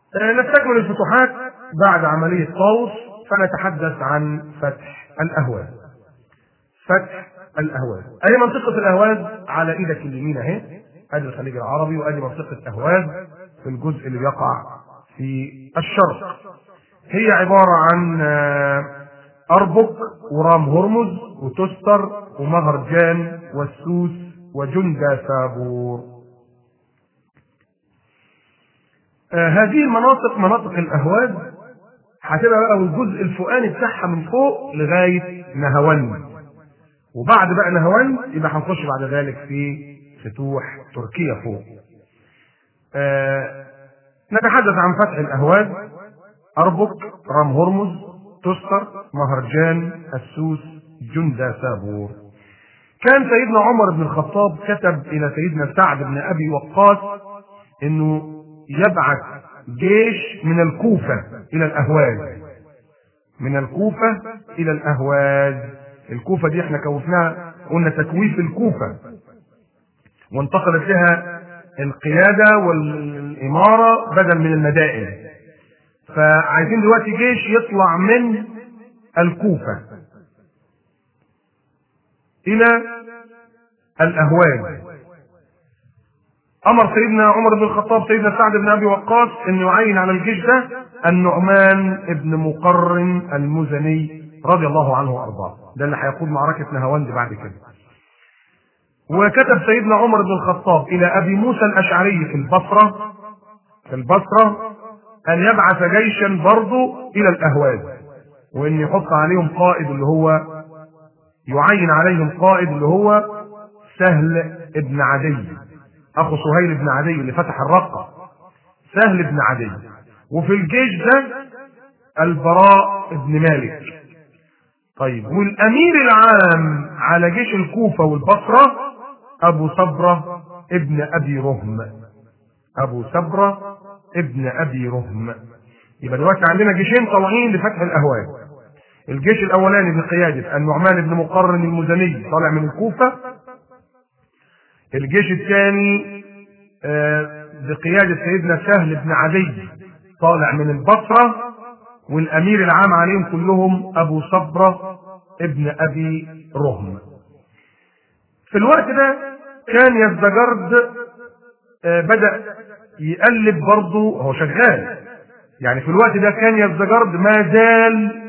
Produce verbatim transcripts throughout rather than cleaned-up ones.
نستكمل الفتوحات بعد عملية طاووس، فنتحدث عن فتح الأهواز. فتح الأهواز، أي منطقة الأهواز على إيدك اليمين أهي، أدي الخليج العربي وأدي منطقة أهواز في الجزء اللي يقع في الشرق. هي عبارة عن أربك ورام هرمز وتستر ومهرجان والسوس وجندة سابور. آه هذه المناطق مناطق الأهواز هتبقى بقى الجزء الفوقاني بتاعها من فوق لغاية نهاوند، وبعد بقى نهاوند يبقى هنخش بعد ذلك في فتوح تركيا فوق. آه نتحدث عن فتح الأهواز: أربك، رام هرمز، تستر، مهرجان، السوس، جندة سابور. كان سيدنا عمر بن الخطاب كتب إلى سيدنا سعد بن أبي وقاص إنه يبعث جيش من الكوفة إلى الأهواز، من الكوفة إلى الأهواز. الكوفة دي احنا كوفناها، قلنا تكويف الكوفة، وانتقلت لها القيادة والإمارة بدل من المدائن. فعايزين دلوقتي جيش يطلع من الكوفة إلى الأهواز. أمر سيدنا عمر بن الخطاب سيدنا سعد بن أبي وقاص أن يعين على الجيش ده النعمان بن مقرن المزني رضي الله عنه وأرضاه، ده اللي هيقود معركة نهاوند بعد كده. وكتب سيدنا عمر بن الخطاب إلى أبي موسى الأشعري في البصرة في البصرة أن يبعث جيشا برضه إلى الأهواز، وأن يحط عليهم قائد اللي هو يعين عليهم قائد اللي هو سهل بن عدي، أخو سهيل بن عدي اللي فتح الرقة، سهل بن عدي. وفي الجيش ده البراء بن مالك. طيب، والأمير العام على جيش الكوفة والبصرة أبو صبرة ابن أبي رهم. أبو صبرة ابن أبي رهم. يبقى دلوقتي عندنا جيشين طالعين لفتح الأهواز. الجيش الأولاني بقيادة النعمان بن مقرن المزني طالع من الكوفة. الجيش الثاني بقيادة سيدنا سهل بن عدي طالع من البصرة، والأمير العام عليهم كلهم أبو صبرة ابن أبي رهم. في الوقت ده كان يزدجرد بدأ يقلب برضه، هو شغال يعني. في الوقت ده كان يزدجرد ما زال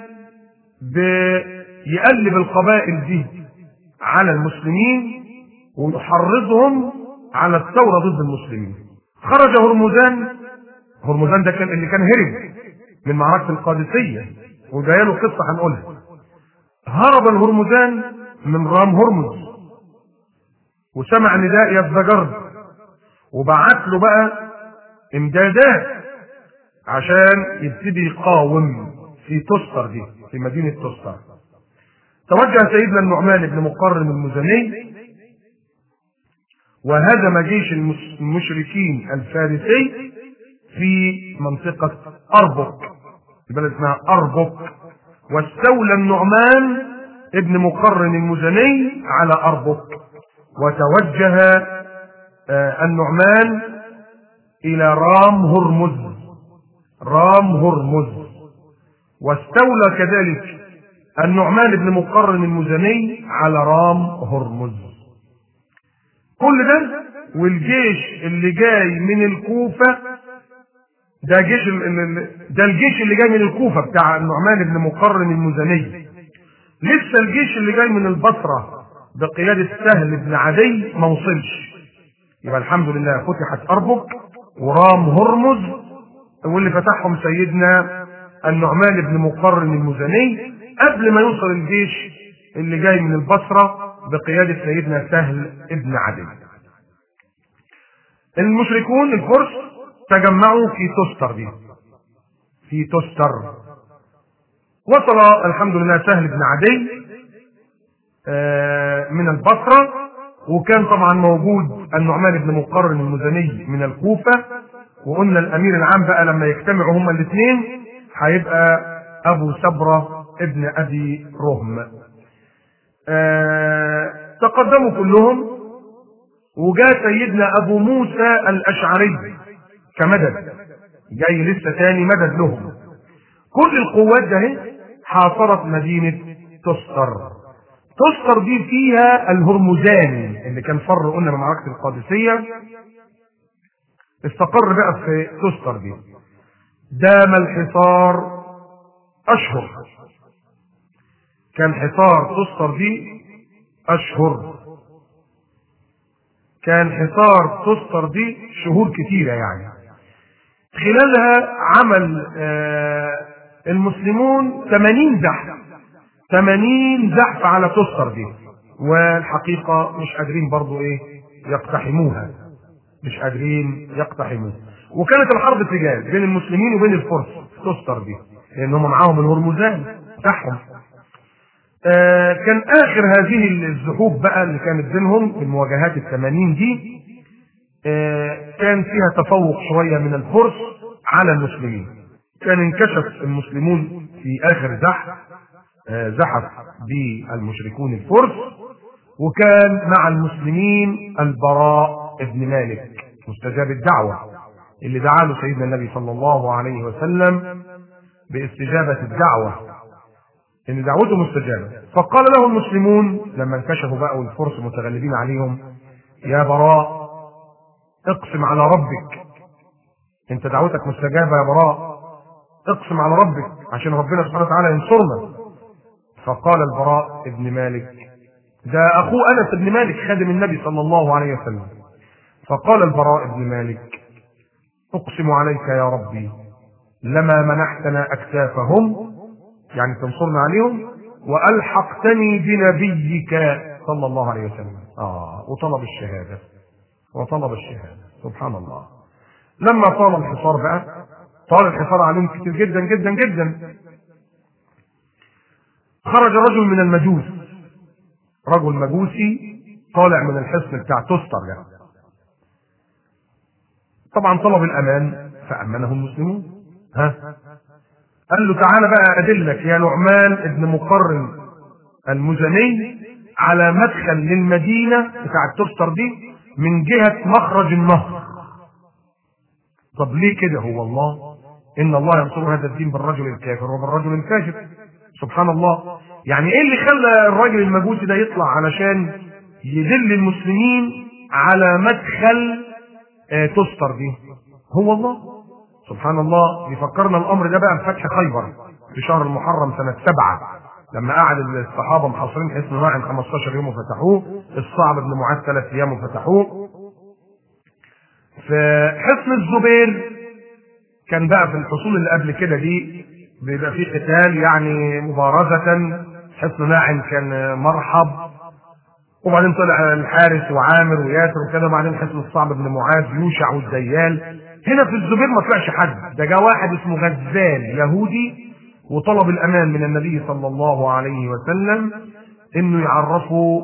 بيقلب القبائل دي على المسلمين ويحرضهم على الثورة ضد المسلمين. خرج هرمزان. هرمزان ده كان اللي كان هرب من معركة القادسية، وجايه له قصة هنقولها. هرب الهرمزان من رام هرمز وسمع نداء يزدجرد، وبعت له بقى امدادات عشان يبتدي يقاوم في تستر دي، في مدينة تستر. توجه سيدنا النعمان بن مقرن المزني وهزم جيش المشركين الفارسي في منطقة أربك، البلد اسمها أربك. واستولى النعمان ابن مقرن المزني على أربك، وتوجه آه النعمان إلى رام هرمز. رام هرمز. واستولى كذلك النعمان بن مقرن المزني على رام هرمز. كل ده والجيش اللي جاي من الكوفة، ده جيش ده الجيش اللي جاي من الكوفة بتاع النعمان بن مقرن المزني. لسه الجيش اللي جاي من البصرة بقيادة سهل بن عدي ما وصلش. يبقى الحمد لله فتحت أربك ورام هرمز، واللي فتحهم سيدنا النعمان بن مقرن المزني قبل ما يوصل الجيش اللي جاي من البصرة بقيادة سيدنا سهل بن عدي. المشركون الفرس تجمعوا في تستر دي، في تستر. وصل الحمد لله سهل بن عدي من البصرة، وكان طبعا موجود النعمان بن مقرن المزني من الكوفة. وقلنا الأمير العام بقى لما يجتمعوا هما الاثنين هيبقى أبو صبرة ابن أبي رهم. أه تقدموا كلهم، وجاء سيدنا أبو موسى الأشعري كمدد. جاي لسه تاني مدد لهم. كل القوات ده حاصرت مدينة تستر. تستر دي فيها الهرمزان اللي كان فر قلنا من معركة القادسية، استقر بقى في تستر دي. دام الحصار أشهر، كان حصار تستر دي أشهر، كان حصار تستر دي شهور كتيرة يعني. خلالها عمل آه المسلمون ثمانين زحف، ثمانين زحف على تستر دي، والحقيقة مش قادرين برضو ايه يقتحموها، مش قادرين يقتحموها. وكانت الحرب سجال بين المسلمين وبين الفرس في تستر دي، لان هم معاهم الهرمزان بتاعهم. آه كان اخر هذه الزحوف بقى اللي كانت بينهم في المواجهات الثمانين دي، آه كان فيها تفوق شوية من الفرس على المسلمين. كان انكشف المسلمون في اخر زحف، آه زحف بالمشركون الفرس، وكان مع المسلمين البراء ابن مالك مستجاب الدعوة اللي دعا له سيدنا النبي صلى الله عليه وسلم باستجابة الدعوة، ان دعوته مستجابة. فقال له المسلمون لما انكشفوا بقى والفرس متغلبين عليهم: يا براء اقسم على ربك، انت دعوتك مستجابة يا براء، اقسم على ربك عشان ربنا سبحانه وتعالى ينصرنا. فقال البراء ابن مالك، ده اخوه انس بن مالك خادم النبي صلى الله عليه وسلم. فقال البراء ابن مالك: اقسم عليك يا ربي لما منحتنا اكتافهم، يعني تنصرنا عليهم، والحقتني بنبيك صلى الله عليه وسلم. اه وطلب الشهاده، وطلب الشهاده سبحان الله. لما طال الحصار بقى، طال الحصار عليهم كتير جدا جدا جدا، خرج رجل من المجوس، رجل مجوسي طالع من الحصن بتاع تستر ده. طبعا طلب الامان فامنه المسلمون. ها قال له: تعالى بقى ادلك يا نعمان ابن مقرن المزني على مدخل للمدينه بتاع تستر دي من جهه مخرج النهر. طب ليه كده؟ هو الله ان الله ينصر هذا الدين بالرجل الكافر وبالرجل الفاجر. سبحان الله. يعني ايه اللي خلى الراجل المجوسي ده يطلع علشان يدل المسلمين على مدخل آه تستر دي؟ هو الله سبحان الله. يفكرنا الامر ده بقى بفتح خيبر في شهر المحرم سنه سبعه، لما قعد الصحابه محاصرين حصن واحد خمستاشر يوم وفتحوه، الصعب بن معاذ ثلاث ايام وفتحوه. في حصن الزبير كان بقى في الحصول اللي قبل كده دي بيبقى فيه قتال يعني مبارزة. حصن ناعم كان مرحب، وبعدين طلع الحارس وعامر وياسر وكده، وبعدين حصن الصعب بن معاذ يوشع والديال. هنا في الزبير ما طلعش حد، ده جاء واحد اسمه غزال يهودي وطلب الامان من النبي صلى الله عليه وسلم انه يعرفوا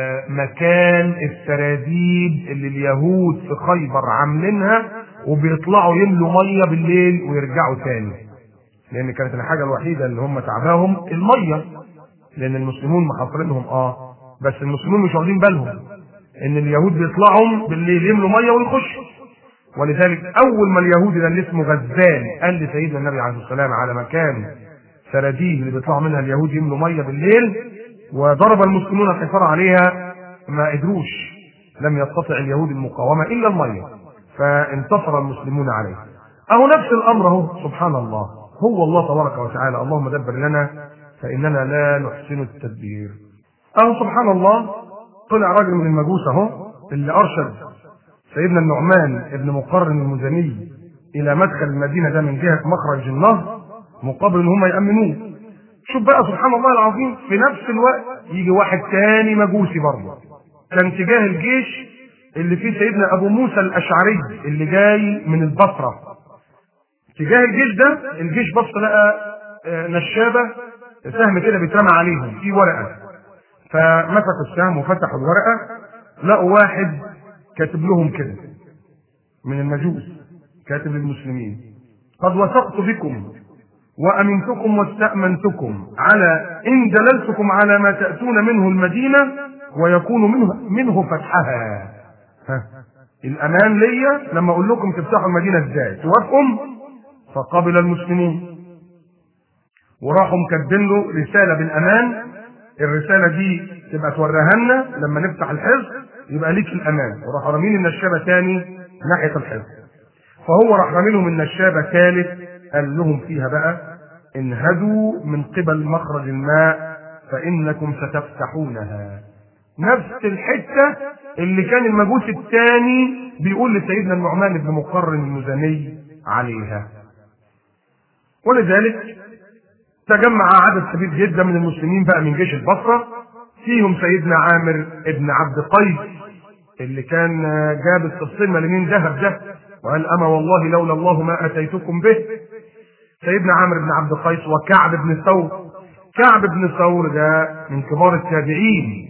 مكان السراديب اللي اليهود في خيبر عاملينها وبيطلعوا يملوا ميه بالليل ويرجعوا تاني، لان كانت الحاجه الوحيده اللي هم تعباهم الميه، لان المسلمون محاصرينهم اه بس المسلمون مش واخدين بالهم ان اليهود بيطلعوا بالليل يملوا ميه ويخشوا. ولذلك اول ما اليهودي ده اللي اسمه غزال قال لسيدنا النبي عليه الصلاه والسلام على مكان سراديب اللي بيطلعوا منها اليهود يملوا ميه بالليل، وضرب المسلمون الحصار عليها، ما قدروش، لم يستطع اليهود المقاومه الا الميه، فانتصر المسلمون عليه. اهو نفس الامر اهو سبحان الله. هو الله تبارك وتعالى: اللهم دبر لنا فاننا لا نحسن التدبير. اهو سبحان الله طلع راجل من المجوس اهو اللي ارشد سيدنا النعمان ابن مقرن المزني الى مدخل المدينه ده من جهه مخرج النهر مقابل ان هم يامنوه. شوف بقى سبحان الله العظيم، في نفس الوقت يجي واحد تاني مجوسي برضه كان تجاه الجيش اللي فيه سيدنا ابو موسى الاشعري اللي جاي من البصره. تجاه الجيش ده الجيش بص لقى نشابه سهم كده بيترمى عليهم في ورقه، فمسكوا السهم وفتحوا الورقه لقوا واحد كاتب لهم كده من المجوس، كاتب للمسلمين: قد وثقت بكم وامنتكم واستامنتكم على ان دللتكم على ما تاتون منه المدينه ويكون منه منه فتحها. ها الامان ليا لما اقول لكم تفتحوا المدينه ازاي؟ توافقوا؟ فقبل المسلمون وراحوا مكتبين له رساله بالامان، الرساله دي تبقى توريها لنا لما نفتح الحصن يبقى ليك الامان، وراحوا رامين النشابه ثاني ناحيه الحصن. فهو راح رامي لهم النشابه ثالث، قال لهم فيها بقى انهدوا من قبل مخرج الماء فانكم ستفتحونها. نفس الحته اللي كان المجوس الثاني بيقول لسيدنا النعمان بن مقرن المزني عليها. ولذلك تجمع عدد كبير جدا من المسلمين بقى من جيش البصره، فيهم سيدنا عامر بن عبد قيس اللي كان جاب السبطين مليمين ذهب ده وقال اما والله لولا الله ما اتيتكم به. سيدنا عامر بن عبد قيس وكعب بن ثور. كعب بن ثور ده من كبار التابعين،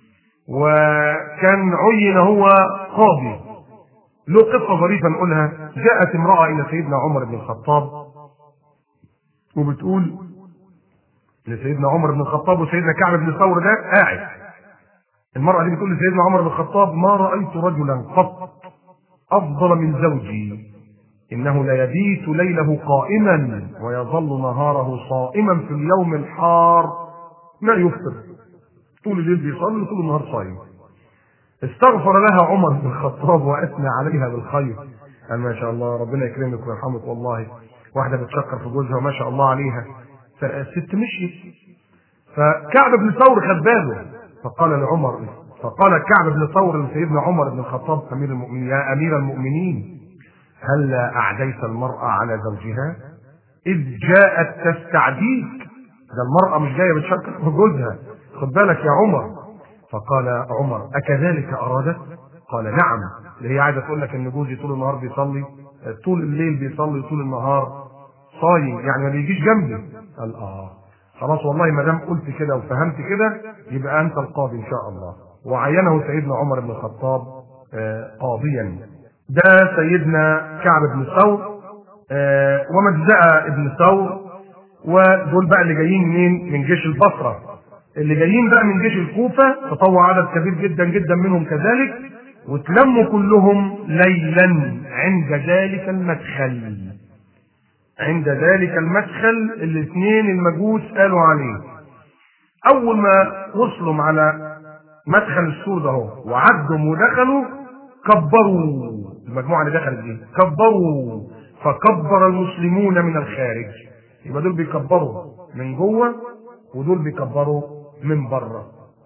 وكان عين هو قاضي. له قصه ظريفه نقولها. جاءت امراه الى سيدنا عمر بن الخطاب وبتقول لسيدنا عمر بن الخطاب وسيدنا كعب بن ثور ده قاعد. المراه دي بتقول لسيدنا عمر بن الخطاب ما رايت رجلا قط افضل من زوجي، انه ليبيت ليله قائما ويظل نهاره صائما في اليوم الحار ما يفطر، طول الليل بيصلي وطول النهار صايم. استغفر لها عمر بن الخطاب واثنى عليها بالخير، قال ما شاء الله ربنا يكرمك ويرحمك، والله واحده بتشكر في جوزها وما شاء الله عليها. فالست مشيت، فكعب بن ثور خد باله فقال لعمر، فقال كعب بن ثور لسيدنا عمر بن الخطاب امير المؤمنين يا امير المؤمنين هل اعديت المراه على زوجها اذ جاءت تستعديك؟ ده المراه مش جايه بتشكر في جوزها، خد بالك يا عمر. فقال عمر اكذلك ارادت؟ قال نعم، اللي هي عايزه تقول لك ان جوزي طول النهار بيصلي، طول الليل بيصلي طول النهار صايم، يعني ما بيجيش جنبي. قال اه خلاص والله ما دام قلت كده وفهمت كده يبقى انت القاضي ان شاء الله. وعينه سيدنا عمر بن الخطاب آه قاضيا. ده سيدنا كعب بن ثور آه ومجزأة بن ثور، ودول بقى اللي جايين منين؟ من جيش البصره. اللي جايين بقى من جيش الكوفه تطوع عدد كبير جدا جدا منهم كذلك، وتلموا كلهم ليلا عند ذلك المدخل. عند ذلك المدخل الاثنين المجوس قالوا عليه. اول ما وصلوا على مدخل السور ده اهو وعدوا ودخلوا كبروا، المجموعه اللي دخلت دي كبروا، فكبر المسلمون من الخارج. يبقى دول بيكبروا من جوه ودول بيكبروا من بره.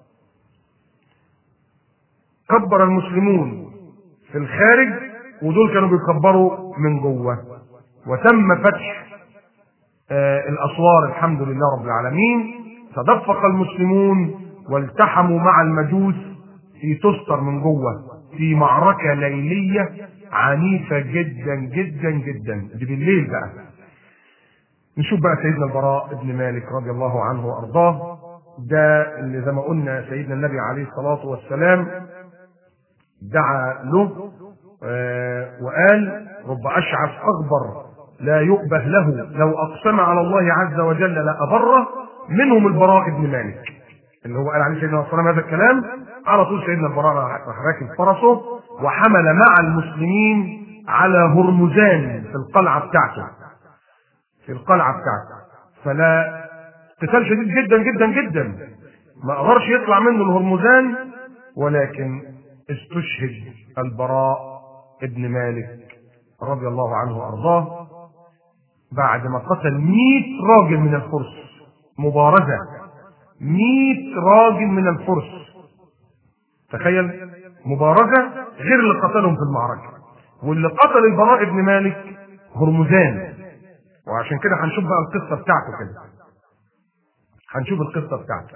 كبر المسلمون في الخارج ودول كانوا بيكبروا من جوه، وتم فتح آه الاسوار الحمد لله رب العالمين. تدفق المسلمون والتحموا مع المجوس في تستر من جوه في معركه ليليه عنيفه جدا جدا جدا. دي بالليل بقى. نشوف بقى سيدنا البراء بن مالك رضي الله عنه وارضاه. ده اللي زي ما قلنا سيدنا النبي عليه الصلاه والسلام دعا له آه وقال رب اشعث اغبر لا يؤبه له لو اقسم على الله عز وجل لابره، منهم البراء بن مالك اللي هو قال عليه سيدنا صلى الله عليه وسلم هذا الكلام. على طول سيدنا البراء راح راكب فرسه وحمل مع المسلمين على هرمزان في القلعه بتاعته في القلعه بتاعته فلا قتال شديد جدا جدا جدا، ما قدرش يطلع منه الهرمزان، ولكن استشهد البراء ابن مالك رضي الله عنه وارضاه بعد ما قتل مئة راجل من الفرس. مبارزه مئة راجل من الفرس، تخيل، مبارزه غير اللي قتلهم في المعركه. واللي قتل البراء ابن مالك هرمزان. وعشان كده هنشوف بقى القصه بتاعته كده هنشوف القصه بتاعته.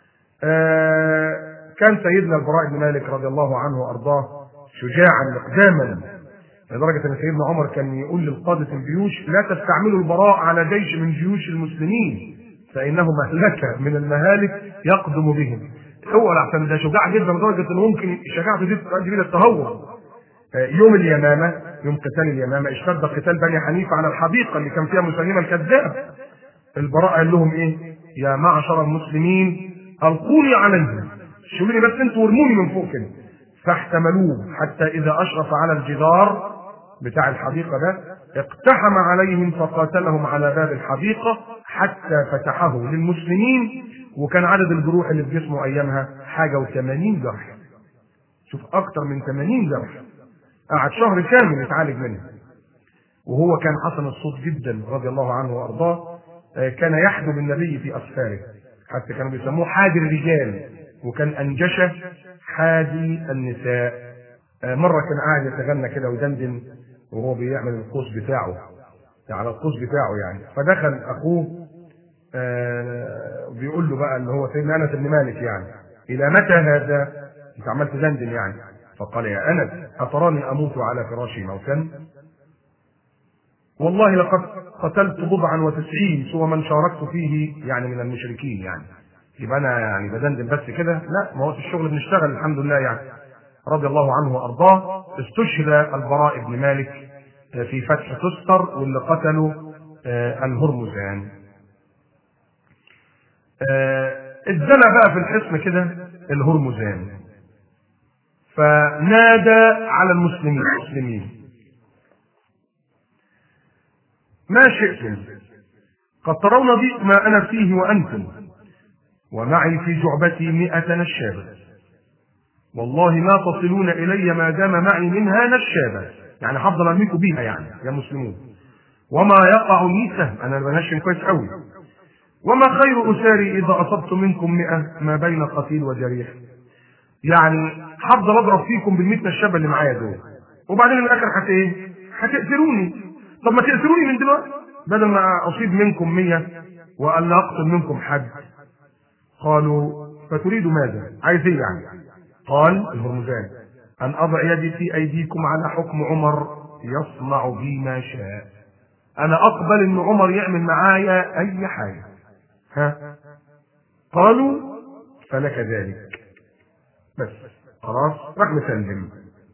آه كان سيدنا البراء بن مالك رضي الله عنه وارضاه شجاعا مقداما، لدرجه ان سيدنا عمر كان يقول للقاده الجيوش لا تستعملوا البراء على جيش من جيوش المسلمين فانه مهلكه من المهالك يقدم بهم. هو عشان ده شجاع جدا لدرجه انه ممكن شجاعته دي تؤدي الى التهور. يوم اليمامه يوم قتال اليمامه اشتد قتال بني حنيفه على الحديقه اللي كان فيها مسيلمه الكذاب. البراء قال لهم ايه؟ يا معشر المسلمين القوني عليهم، شيلوني بس انتوا وارموني من فوق كده. فاحتملوه حتى اذا اشرف على الجدار بتاع الحديقه ده اقتحم عليهم فقاتلهم على باب الحديقة حتى فتحه للمسلمين، وكان عدد الجروح اللي في جسمه أيامها حاجة وثمانين جرح. شوف أكتر من ثمانين جرح، قعد شهر كامل يتعالج منه. وهو كان حسن الصوت جدا رضي الله عنه وأرضاه، كان يحدو بالنبي في أسفاره، حتى كانوا بيسموه حادي الرجال، وكان أنجشة حادي النساء. مرة كان قاعد يتغنى كده ويدندن وهو بيعمل القوس بتاعه، على القوس بتاعه يعني، فدخل أخوه آه بيقول له بقى اللي هو سيدنا أنس بن مالك يعني: إلى متى هذا؟ أنت عمال تدندن يعني. فقال: يا أنس أتراني أموت على فراشي موتا؟ والله لقد قتلت بضعا وتسعين سوى من شاركت فيه يعني من المشركين. يعني يبقى أنا يعني بدندن بس كده؟ لا، ما هو في الشغل بنشتغل الحمد لله يعني. رضي الله عنه وأرضاه. استشهد البراء بن مالك في فتح تستر، واللي قتلوا الهرمزان. اتزنى بقى في الحصن كده الهرمزان، فنادى على المسلمين: المسلمين ما شئتم، قد ترون ضيق ما أنا فيه وأنتم، ومعي في جعبتي مئة نشابة، والله ما تصلون إلي ما دام معي منها نشابة، يعني هفضل أرميكم بيها يعني يا مسلمون، وما يقع لي سهم، أنا بنشن كويس قوي، وما خير أساري إذا أصبت منكم مئة ما بين قتيل وجريح، يعني هفضل أضرب فيكم بالمئة نشابة اللي معايا دول، وبعدين الآخر هت إيه؟ هتقتلوني. طب ما تقتلوني من دلوقتي بدل ما أصيب منكم مية وأن أقتل منكم حد. قالوا: فتريد ماذا؟ عايز إيه يعني؟ قال الهرمزان: أن أضع يدي في أيديكم على حكم عمر يصنع بي ما شاء، أنا أقبل إن عمر يعمل معايا أي حاجة. ها؟ قالوا: فلك ذلك. بس خلاص راح مسلم.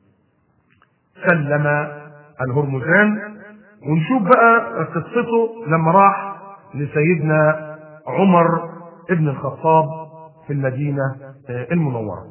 سلم الهرمزان. ونشوف بقى قصته لما راح لسيدنا عمر ابن الخطاب في المدينة المنورة.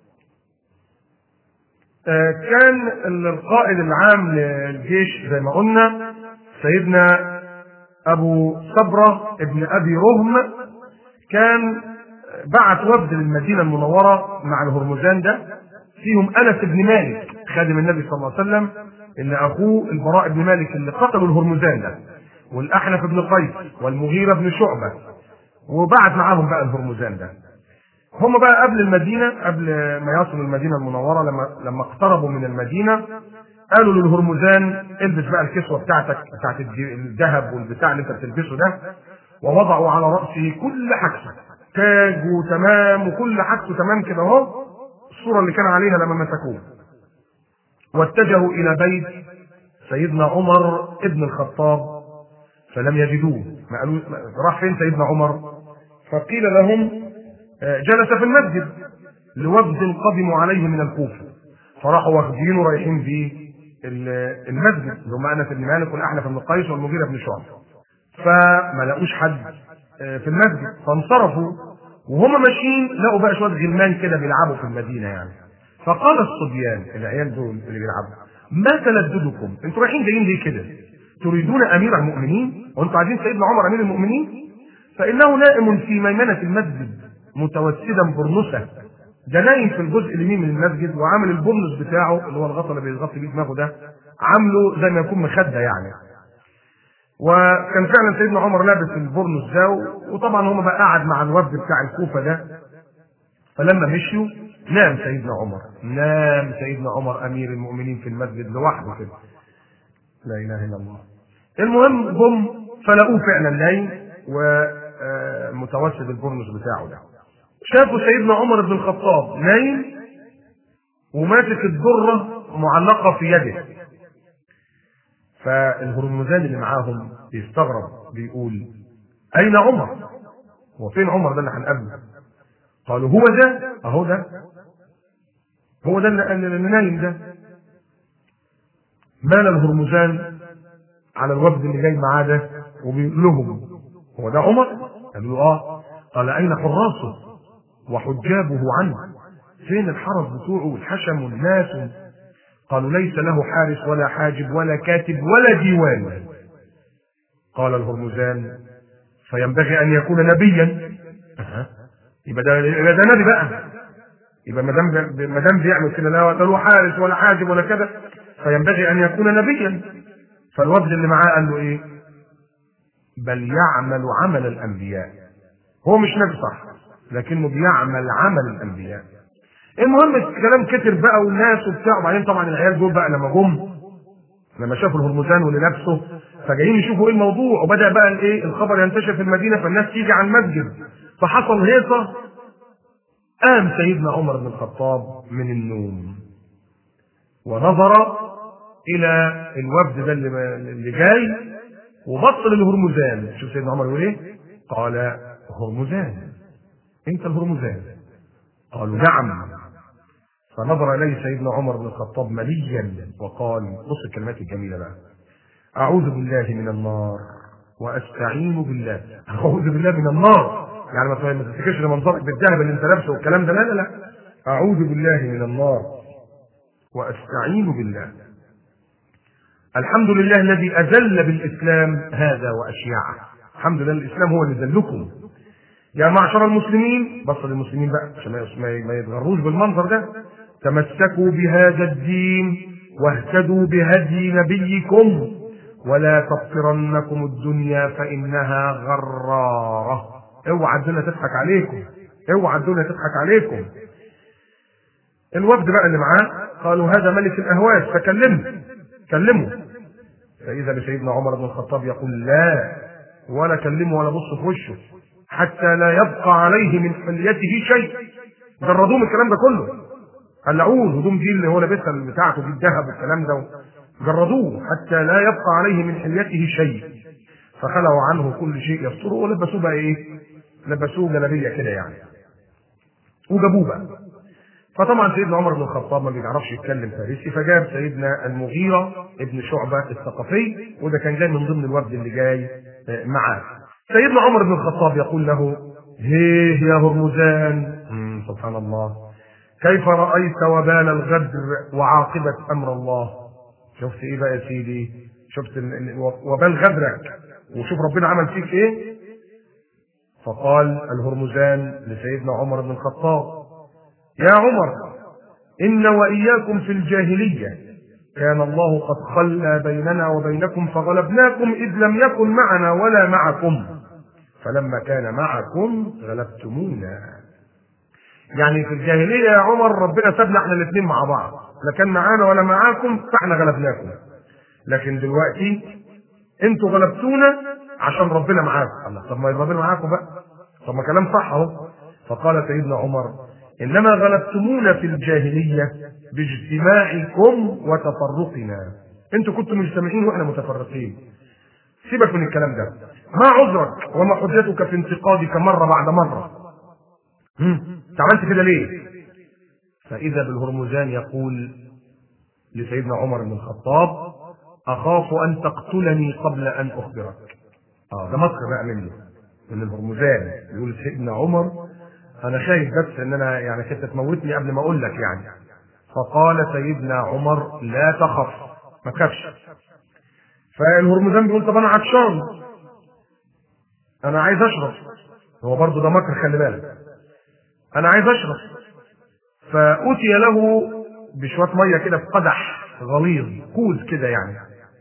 كان القائد العام للجيش زي ما قلنا سيدنا أبو صبرة ابن أبي رهم، كان بعت وفد للمدينة المنورة مع الهرمزان ده، فيهم أنس بن مالك خادم النبي صلى الله عليه وسلم، إن أخوه البراء بن مالك اللي قتلوا الهرمزان ده، والأحنف بن قيس والمغيرة بن شعبة، وبعت معاهم بقى الهرمزان ده. هم بقى قبل المدينة، قبل ما يصلوا المدينة المنورة، لما لما اقتربوا من المدينة قالوا للهرمزان: البس بقى الكسوة بتاعتك بتاعت الذهب والبتاع اللي انت بتلبسه ده. ووضعوا على رأسه كل حاجته، تاج وتمام وكل حاجته تمام كده اهو، الصورة اللي كان عليها لما مسكوه. واتجهوا إلى بيت سيدنا عمر ابن الخطاب فلم يجدوه. ما قالوا راح فين سيدنا عمر؟ فقيل لهم: جلس في المسجد لوفد قدموا عليه من الكوفة، فراحوا واخدينه رايحين في المسجد اللي هم أنس بن مالك والأحنف بن قيس والمغيرة بن شعبة، فما لقوش حد في المسجد، فانصرفوا. وهم ماشيين لقوا بقى شويه غلمان كده بيلعبوا في المدينه يعني. فقال الصبيان، العيال دول اللي بيلعبوا: ما تلددكم؟ انتوا رايحين جايين ليه كده؟ تريدون امير المؤمنين؟ وانتوا عايزين سيدنا عمر امير المؤمنين؟ فانه نائم في ميمنه المسجد متوسدا برنسه، ده نايم في الجزء اليمين من المسجد، وعامل البرنس بتاعه اللي هو الغطا اللي بيغطي بيه دماغه ده، عامله زي ما يكون مخده يعني. وكان فعلا سيدنا عمر لابس البرنس ده، وطبعا هم بقى قاعد مع الوفد بتاع الكوفه ده. فلما مشيوا نام سيدنا عمر، نام سيدنا عمر امير المؤمنين في المسجد لوحده كده، لا اله الا الله. المهم هم فلقوه فعلا نايم ومتوسد البرنس بتاعه ده. شافوا سيدنا عمر بن الخطاب نايم وماسك الدره معلقه في يده. فالهرمزان اللي معاهم بيستغرب، بيقول: أين عمر؟ هو فين عمر ده اللي هنقابله؟ قالوا: هو ده، أهو ده، هو ده اللي نايم ده. مال الهرمزان على الوفد اللي جاي معاه ده وبيقول لهم: هو ده عمر؟ قالوا: آه. قال: أين حراسه وحجابه عنه؟ فين الحرس بتوعه والحشم والناس؟ قالوا ليس له حارس ولا حاجب ولا كاتب ولا ديوان. قال الهرمزان فينبغي ان يكون نبيا. أه. يبقى ده يبقى ده نبي بقى، يبقى ما دام ما دام بيعمل كده لا له حارس ولا حاجب ولا كذا فينبغي ان يكون نبيا. فالوفد اللي معاه قال له ايه؟ بل يعمل عمل الانبياء. هو مش نبي صح لكنه بيعمل عمل الانبياء. المهم الكلام كتر بقى والناس وبتاع. وبعدين طبعا العيال دول بقى لما جم لما شافوا الهرمزان واللي لابسه فجايين يشوفوا ايه الموضوع، وبدا بقى الايه الخبر ينتشر في المدينه فالناس تيجي على المسجد. فحصل هيصه. قام سيدنا عمر بن الخطاب من النوم ونظر الى الوفد ده اللي جاي وبص للهرمزان. شوف سيدنا عمر يقول ايه؟ قال هرمزان انت الهرمزان؟ قالوا نعم. فنظر اليه سيدنا عمر بن الخطاب مليا وقال، بص الكلمات الجميله بقى: اعوذ بالله من النار واستعين بالله. اعوذ بالله من النار يعني ما تفتكرش ان منظرك بالذهب اللي انت لابسه والكلام ده، لا لا لا. اعوذ بالله من النار واستعين بالله. الحمد لله الذي اذل بالاسلام هذا واشياعه. الحمد لله الاسلام هو اللي ذلكم يا معشر المسلمين. بص للمسلمين بقى عشان ما يتغروش بالمنظر ده. تمسكوا بهذا الدين واهتدوا بهدي نبيكم ولا تغفرنكم الدنيا فانها غراره. اوعى الدنيا تضحك عليكم، اوعى الدنيا تضحك عليكم. الوفد بقى اللي معاه قالوا هذا ملك الاهواز فكلمه كلمه. فاذا بسيدنا عمر بن الخطاب يقول لا ولا كلمه ولا بص في وشه حتى لا يبقى عليه من حليته شيء. جردوه من الكلام ده كله، قلعوه الهدوم دي اللي هو لابسها بتاعته دي الذهب والكلام ده، جردوه حتى لا يبقى عليه من حليته شيء. فخلعوا عنه كل شيء يستره ولبسوه بقى ايه؟ لبسوه جلابيه كده يعني وجابوه بقى. فطبعا سيدنا عمر بن الخطاب ما بيعرفش يتكلم فارسي فجاب سيدنا المغيرة ابن شعبة الثقفي وده كان جاي من ضمن الوفد اللي جاي معاه. سيدنا عمر بن الخطاب يقول له هيه يا هرمزان، سبحان الله، كيف رأيت وبال الغدر وعاقبة أمر الله؟ شفت ايه بقى يا سيدي؟ شفت وبال غدرك وشوف ربنا عمل فيك ايه؟ فقال الهرمزان لسيدنا عمر بن الخطاب يا عمر إن وإياكم في الجاهلية كان الله قد خلى بيننا وبينكم فغلبناكم إذ لم يكن معنا ولا معكم، فلما كان معكم غلبتمونا. يعني في الجاهلية يا عمر ربنا سابنا احنا الاثنين مع بعض، لا كان معانا ولا معاكم فاحنا غلبناكم، لكن دلوقتي انتوا غلبتونا عشان ربنا معاكم. الله، طب ما ربنا معاكم بقى، طب ما كلام صح اهو. فقال سيدنا عمر انما غلبتمونا في الجاهليه باجتماعكم وتفرقنا. انتوا كنتوا مجتمعين واحنا متفرقين. سيبك من الكلام ده. ما عذرك وما حجتك في انتقادك مره بعد مره؟ هم عملت كده ليه؟ فاذا بالهرمزان يقول لسيدنا عمر بن الخطاب اخاف ان تقتلني قبل ان اخبرك. اه ده مسخر بقى منه من الهرمزان يقول سيدنا عمر انا خايف بس ان انا يعني كنت تموتني قبل ما اقول لك يعني. فقال سيدنا عمر لا تخف ما تخافش. فالهرمزان بيقول طب انا عطشان انا عايز اشرب. هو برضه ده مكر خلي بالك. انا عايز اشرب. فأتي له بشويه ميه كده في قدح غليظ كوز كده يعني.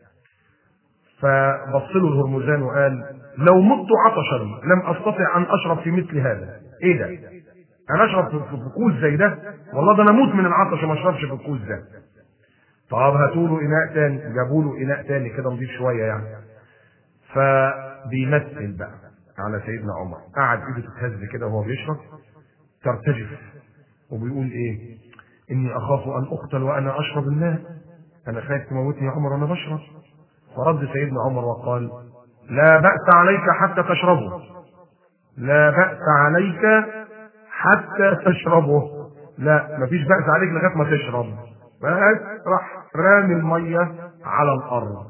فبص له الهرمزان وقال لو مت عطشا لم استطع ان اشرب في مثل هذا. ايه ده؟ انا اشرب في كوز زي ده؟ والله ده انا اموت من العطش وما اشربش في الكوز ده. طب هاتوا له اناء تاني، جابوا له اناء تاني كده نضيف شويه يعني. فبيمثل بقى على سيدنا عمر، قعد ايده تتهز كده وهو بيشرب ترتجف وبيقول ايه؟ اني اخاف ان اقتل وانا اشرب الماء، انا خايف تموتني يا عمر وانا بشرب. فرد سيدنا عمر وقال لا بأس عليك حتى تشربه، لا بأس عليك حتى تشربه، لا مفيش بأس عليك لغايه ما تشرب. بس راح رامي الميه على الارض.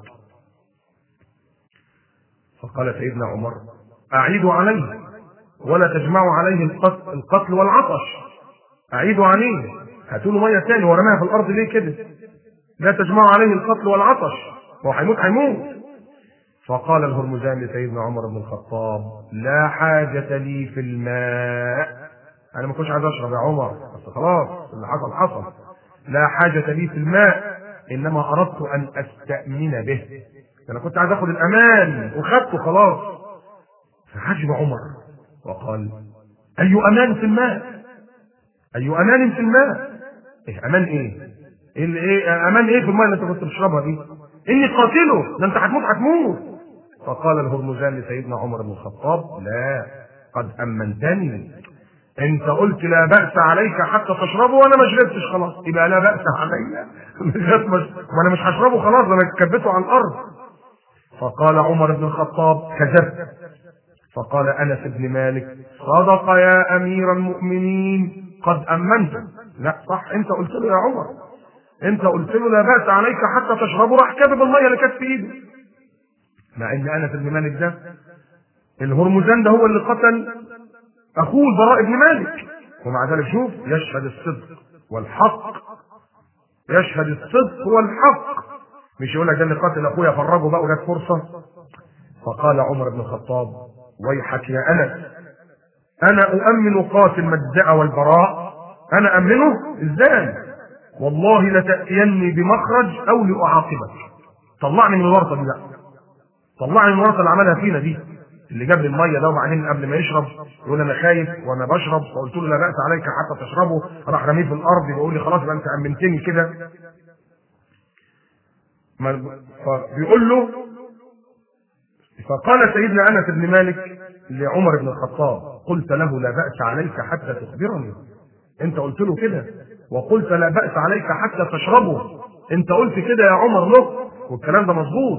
فقال سيدنا عمر اعيدوا عليه ولا تجمعوا عليه القتل, القتل والعطش، اعيدوا عليه، هاتوا له ميه ثاني ورماها في الارض ليه كده؟ لا تجمع عليه القتل والعطش، هو هيموت هيموت. فقال الهرمزان لسيدنا عمر بن الخطاب: لا حاجة لي في الماء، أنا ما كنتش عايز أشرب يا عمر، بس خلاص اللي حصل حصل. لا حاجة لي في الماء، إنما أردت أن أستأمن به، أنا كنت عايز أخذ الأمان وخدته خلاص. فحجب عمر وقال: أي أمان في الماء؟ أي أمان في الماء؟ إيه أمان إيه؟ إيه, إيه أمان إيه في الماء اللي أنت كنت بتشربها دي؟ إني قاتله، ده أنت هتموت هتموت. فقال الهرمزان لسيدنا عمر بن الخطاب: لا، قد أمنتني، أنت قلت لا بأس عليك حتى تشربه وأنا ما شربتش خلاص، يبقى لا بأس علي وأنا مش هشربه خلاص، أنا كبته على الأرض. فقال عمر بن الخطاب: كذبت. فقال أنس بن مالك: صدق يا أمير المؤمنين، قد أمنت. لا صح، أنت قلت له يا عمر، أنت قلت له لا بأس عليك حتى تشربه، راح كذب المية اللي كانت في إيده. مع إن أنس بن مالك ده الهرمزان ده هو اللي قتل أخوه البراء بن مالك، ومع ذلك شوف يشهد الصدق والحق، يشهد الصدق والحق، مش يقول لك ده اللي قتل أخويا فرجه بقى وجات فرصة. فقال عمر بن الخطاب: ويحك يا أنس، أنا أؤمن قاتل مجزأ والبراء؟ أنا أمنه إزاي؟ والله لتأتيني بمخرج أو لأعاقبك. طلعني من الورطة دي بقى، طلعني من الورطة اللي عملها فينا دي، اللي جاب لي المية ده وبعدين قبل ما يشرب يقول أنا خايف وأنا بشرب، فقلت له لا بأس عليك حتى تشربه، راح رميه في الأرض، يقول لي خلاص يبقى أنت أمنتني كده. فبيقول له، فقال سيدنا أنس بن مالك لعمر بن الخطاب: قلت له لا بأس عليك حتى تخبرني، انت قلت له كده، وقلت لا بأس عليك حتى تشربه، انت قلت كده يا عمر له، والكلام ده مظبوط.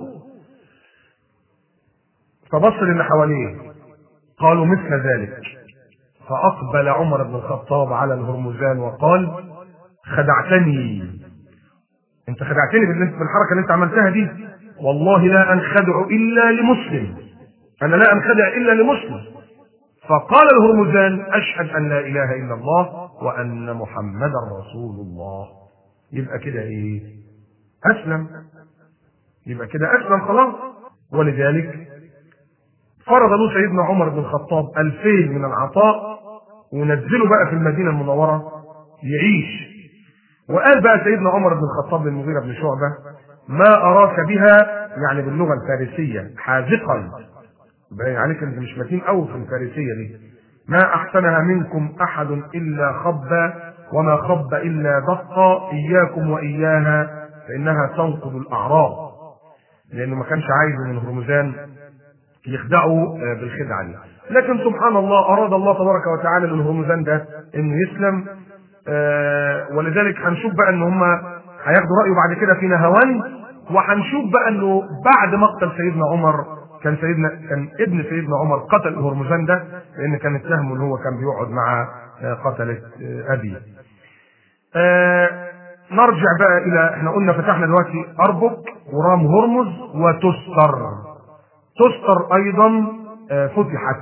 فبص اللي حواليه قالوا مثل ذلك. فأقبل عمر بن الخطاب على الهرمزان وقال: خدعتني، انت خدعتني بالحركة اللي انت عملتها دي، والله لا أنخدع إلا لمسلم، أنا لا أنخدع إلا لمسلم. فقال الهرمزان: أشهد أن لا إله إلا الله وأن محمدا رسول الله. يبقى كده إيه؟ أسلم، يبقى كده أسلم خلاص. ولذلك فرض له سيدنا عمر بن الخطاب ألفين من العطاء ونزله بقى في المدينة المنورة يعيش. وقال بقى سيدنا عمر بن الخطاب للمغيرة بن شعبة: ما أراك بها، يعني باللغة الفارسية، حاذقا، باين عليك انت مش متين قوي في الفارسيه دي، ما احسنها منكم احد الا خب، وما خب الا دق، اياكم واياها فانها تنقض الاعراض. لانه ما كانش عايز من الهرمزان يخدعوا بالخدعه دي، لكن سبحان الله اراد الله تبارك وتعالى للهرمزان ده انه يسلم. آه ولذلك هنشوف بقى ان هم هياخدوا رايه بعد كده في نهوان، وهنشوف بقى انه بعد مقتل سيدنا عمر كان سيدنا كان ابن سيدنا عمر قتل الهرمزان ده، لان كان اتهمه ان هو كان بيقعد مع قتله ابيه. آه نرجع بقى الى، احنا قلنا فتحنا دلوقتي اربك ورام هرمز وتستر. تستر ايضا آه فتحت،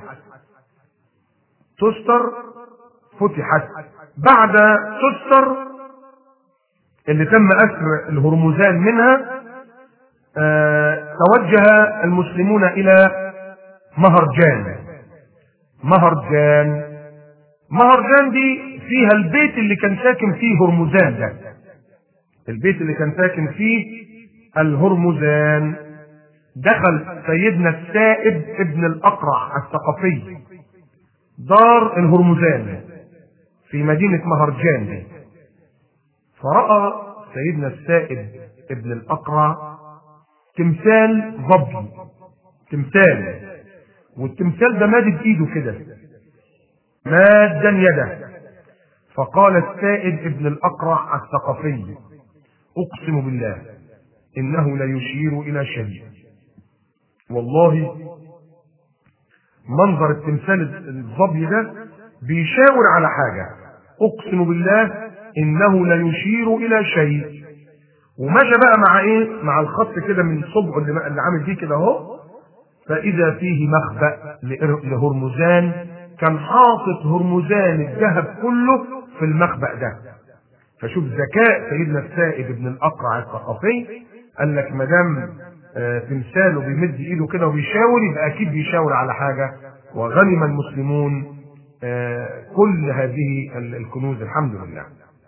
تستر فتحت. بعد تستر اللي تم اسر الهرمزان منها آه توجه المسلمون الى مهرجان. مهرجان مهرجان دي فيها البيت اللي كان ساكن فيه هرمزان ده، البيت اللي كان ساكن فيه الهرمزان. دخل سيدنا السائب ابن الأقرع الثقفي دار الهرمزان في مدينة مهرجان دي، فرأى سيدنا السائب ابن الأقرع تمثال ظبي، تمثال، والتمثال ده مادد ايده كده، مادا يده. فقال السائب ابن الأقرع الثقفي: أقسم بالله إنه ليشير إلى شيء، والله منظر التمثال الظبي ده بيشاور على حاجة، أقسم بالله إنه ليشير إلى شيء. ومشى بقى مع إيه؟ مع الخط كده من صبعه اللي عامل فيه كده أهو، فإذا فيه مخبأ لهرمزان، كان حاطط هرمزان الذهب كله في المخبأ ده. فشوف ذكاء سيدنا السائب بن الأقرع الثقفي، قال لك ما دام تمثاله بيمد ايده كده وبيشاور يبقى اكيد بيشاور على حاجه، وغنم المسلمون كل هذه الكنوز الحمد لله.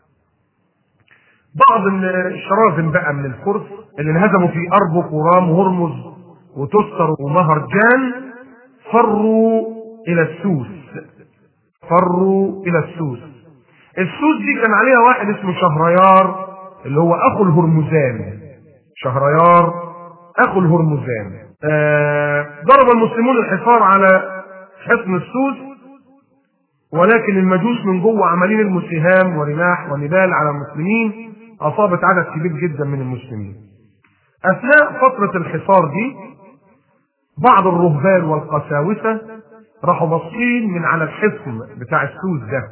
بعض الشراذم بقى من الفرس اللي انهزموا في أربك ورام وهرمز وتستر ومهرجان فروا الى السوس. فروا الى السوس. السوس دي كان عليها واحد اسمه شهريار اللي هو اخو الهرمزان. شهريار اخو الهرمزان. آه ضرب المسلمون الحصار على حصن السوس، ولكن المجوس من جوه عمالين المسيهام ورماح ونبال على المسلمين، اصابت عدد كبير جدا من المسلمين. اثناء فترة الحصار دي بعض الرهبان والقساوسة راحوا باصين من على الحصن بتاع السوس ده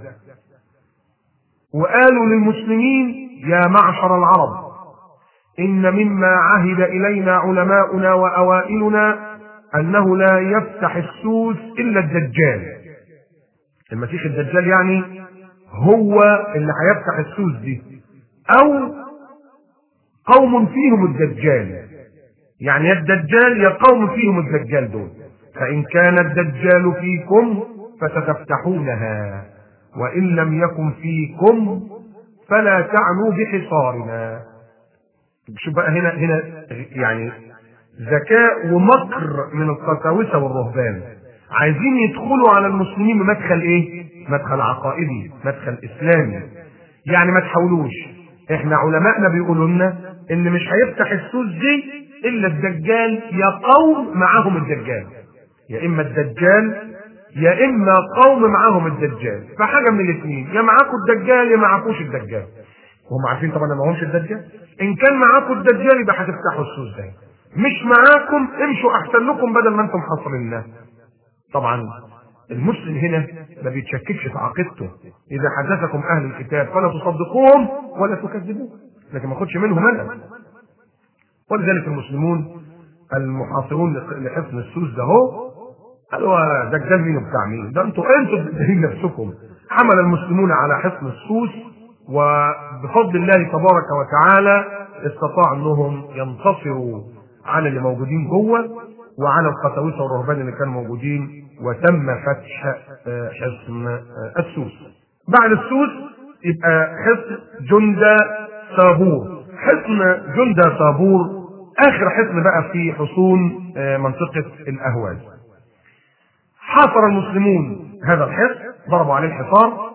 وقالوا للمسلمين: يا معشر العرب، إن مما عهد إلينا علماؤنا وأوائلنا أنه لا يفتح السوس إلا الدجال. المسيح الدجال يعني هو اللي هيفتح السوس دي، أو قوم فيهم الدجال، يعني يا الدجال يا قوم فيهم الدجال دول. فإن كان الدجال فيكم فستفتحونها، وإن لم يكن فيكم فلا تعنوا بحصارنا. شوف بقى هنا هنا يعني ذكاء ومكر من القساوسه والرهبان، عايزين يدخلوا على المسلمين بمدخل ايه؟ مدخل عقائدي، مدخل اسلامي. يعني ما تحاولوش، احنا علماءنا بيقولوا لنا ان مش هيفتح السوس دي الا الدجال يا قوم معاهم الدجال، يا اما الدجال يا اما قوم معاهم الدجال. فحاجه من الاثنين، يا معاكم الدجال يا معاكوش الدجال. وهم عارفين طبعا ما همش الدجال. ان كان معاكم الدجال يبقى هتفتحوا السوس ده، مش معاكم امشوا احسن لكم بدل ما انتم حاصريننا. طبعا المسلم هنا ما بيتشككش في عقيدته. اذا حدثكم اهل الكتاب فلا تصدقوهم ولا تكذبوهم، لكن ما خدش منهم انا. ولذلك المسلمون المحاصرون لحصن السوس ده هو قالوا: دجال مين وبتاع مين؟ ده انتوا انتوا بتدهين نفسكم. حمل المسلمون على حصن السوس، وبفضل الله تبارك وتعالى استطاعوا انهم ينتصروا على اللي موجودين جوه وعلى القساوسه والرهبان اللي كانوا موجودين، وتم فتح حصن السوس. بعد السوس يبقى حصن جندة صابور. حصن جندة صابور اخر حصن بقى في حصون منطقه الاهواز. حاصر المسلمون هذا الحصن، ضربوا عليه الحصار،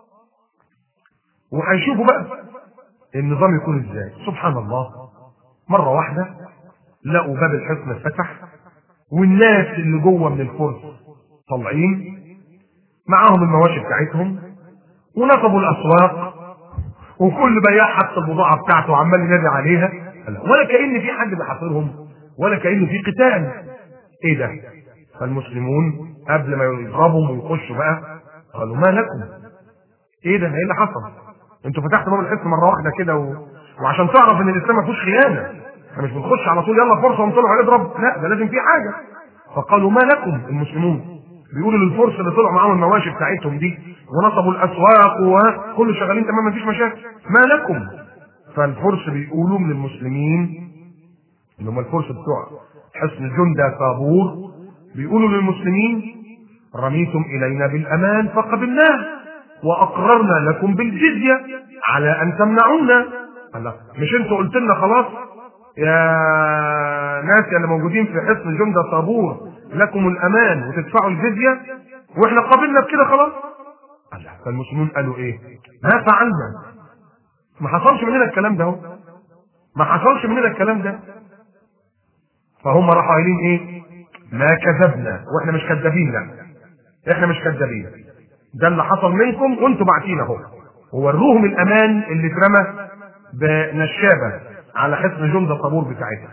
وهيشوفوا بقى النظام يكون ازاي. سبحان الله، مره واحده لقوا باب الحصن اتفتح، والناس اللي جوه من الفرس طالعين معاهم المواشي بتاعتهم، ونصبوا الاسواق، وكل بياع حط البضاعه بتاعته وعمال ينادي عليها، ولا كأن في حد بيحاصرهم ولا كأن في قتال. ايه ده؟ فالمسلمون قبل ما يضربوا ويخشوا بقى قالوا: ما لكم؟ ايه ده؟ ايه اللي حصل؟ انتوا فتحتوا باب الحصن مره واحده كده و... وعشان تعرف ان الاسلام ما فيهوش خيانه، احنا مش بنخش على طول يلا فرصه ونطلع هنضرب، لا ده لازم في حاجه. فقالوا: ما لكم؟ المسلمون بيقولوا للفرس اللي طلعوا معاهم المواشي بتاعتهم دي ونصبوا الاسواق وكل شغالين تمام ما فيش مشاكل، ما لكم؟ فالفرس بيقولوا من المسلمين اللي هم الفرس بتوع حصن جندة صابور، بيقولوا للمسلمين: رميتم الينا بالامان فقبلناه، واقررنا لكم بالجزيه على ان تمنعونا. الله، مش انتوا قلت لنا خلاص يا ناس يا اللي موجودين في حصن جندة صابور لكم الامان وتدفعوا الجزيه، واحنا قابلنا بكده خلاص؟ الله. فالمسلمون قالوا ايه؟ ما فعلنا، ما حصلش مننا الكلام ده، ما حصلش مننا الكلام ده. فهم راحوا قايلين ايه؟ ما كذبنا، واحنا مش كذابين، لا احنا مش كذابين، ده اللي حصل منكم وانتوا باعتين اهو. ووروهم الامان اللي اترمى بنشابه على حصن جندة صابور بتاعتها.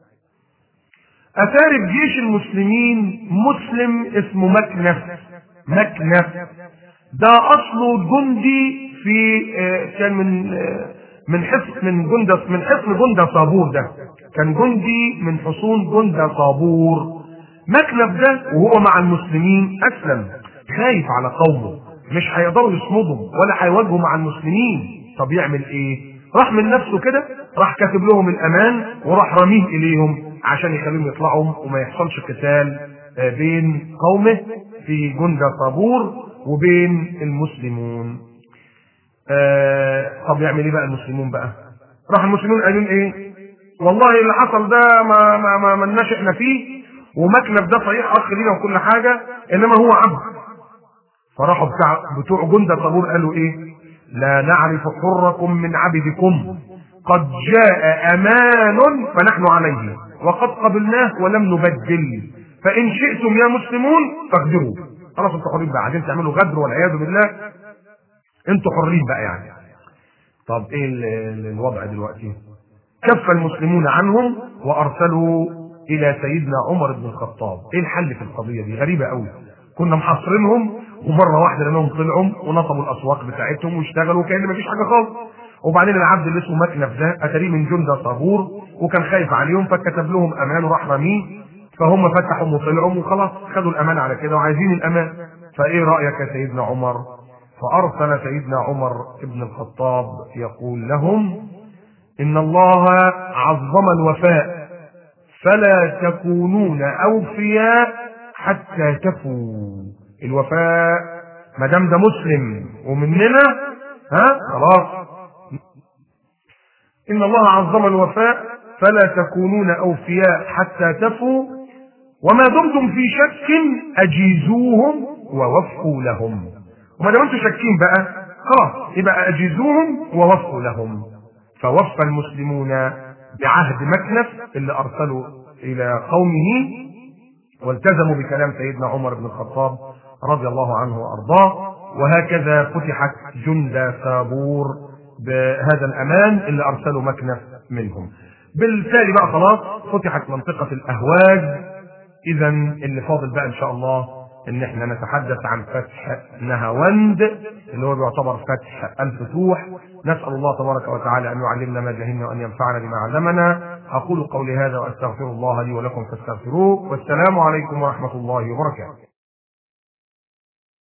اثار جيش المسلمين مسلم اسمه مكنف. مكنف ده اصله جندي في كان من من حصن من جندة من حصن جندة صابور، ده كان جندي من حصون جندة صابور. مكنف ده وهو مع المسلمين اسلم، خايف على قومه، مش هيقدروا يصمدوا ولا هيواجهوا مع المسلمين، طب يعمل ايه؟ راح من نفسه كده، راح كاتب لهم الامان وراح رميه اليهم عشان يخليهم يطلعوا وما يحصلش قتال بين قومه في جندة طابور وبين المسلمون. آه طب يعمل ايه بقى المسلمون بقى؟ راح المسلمون قالوا ايه؟ والله اللي حصل ده ما ما ما مالناش احنا فيه، ومكنف ده صحيح اخ لينا وكل حاجه، انما هو عبد. فراحوا بتاع بتوع جندة طابور قالوا ايه؟ لا نعرف حركم من عبدكم، قد جاء امان فنحن عليه وقد قبلناه ولم نبدل، فان شئتم يا مسلمون فاغدروا. خلاص انتوا حرين بقى، عايزين تعملوا غدر والعياذ بالله انتوا حرين بقى يعني. طب ايه الوضع دلوقتي؟ كف المسلمون عنهم وارسلوا الى سيدنا عمر بن الخطاب. ايه الحل في القضيه دي؟ غريبه قوي. كنا محاصرينهم ومره واحده لانهم طلعوا ونصبوا الاسواق بتاعتهم واشتغلوا كأن مفيش حاجه خالص. وبعدين العبد اللي اسمه مكنف ده اتاريه من جندة طابور وكان خايف عليهم فكتب لهم امان وراح رميه، فهم فتحوا وطلعوا وخلاص خدوا الامان على كده وعايزين الامان. فايه رايك يا سيدنا عمر؟ فارسل سيدنا عمر بن الخطاب يقول لهم: ان الله عظم الوفاء فلا تكونون اوفياء حتى تفوا. الوفاء ما دام ده مسلم ومننا ها خلاص. ان الله عظم الوفاء فلا تكونون اوفياء حتى تفوا، وما دمتم في شك اجيزوهم ووفوا لهم. وما دام انتم شاكين بقى خلاص يبقى اجيزوهم ووفوا لهم. فوفى المسلمون بعهد مكنف اللي ارسلوا الى قومه والتزموا بكلام سيدنا عمر بن الخطاب رضي الله عنه وارضاه. وهكذا فتحت جندة طابور بهذا الامان اللي ارسلوا مكنف منهم. بالتالي بقى خلاص فتحت منطقة الاهواز. اذا اللي فاضل بقى ان شاء الله ان احنا نتحدث عن فتح نهاوند اللي هو بيعتبر فتح الفتوح. نسأل الله تبارك وتعالى ان يعلمنا ما جهلنا وان ينفعنا بما علمنا. اقول قولي هذا واستغفر الله لي ولكم فاستغفروه، والسلام عليكم ورحمة الله وبركاته.